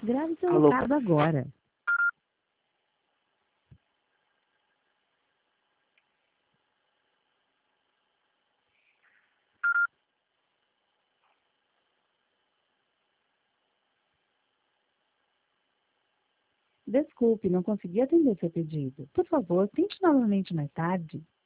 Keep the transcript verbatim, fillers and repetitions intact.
Grave seu Alô? recado agora. Desculpe, não consegui atender seu pedido. Por favor, tente novamente mais tarde.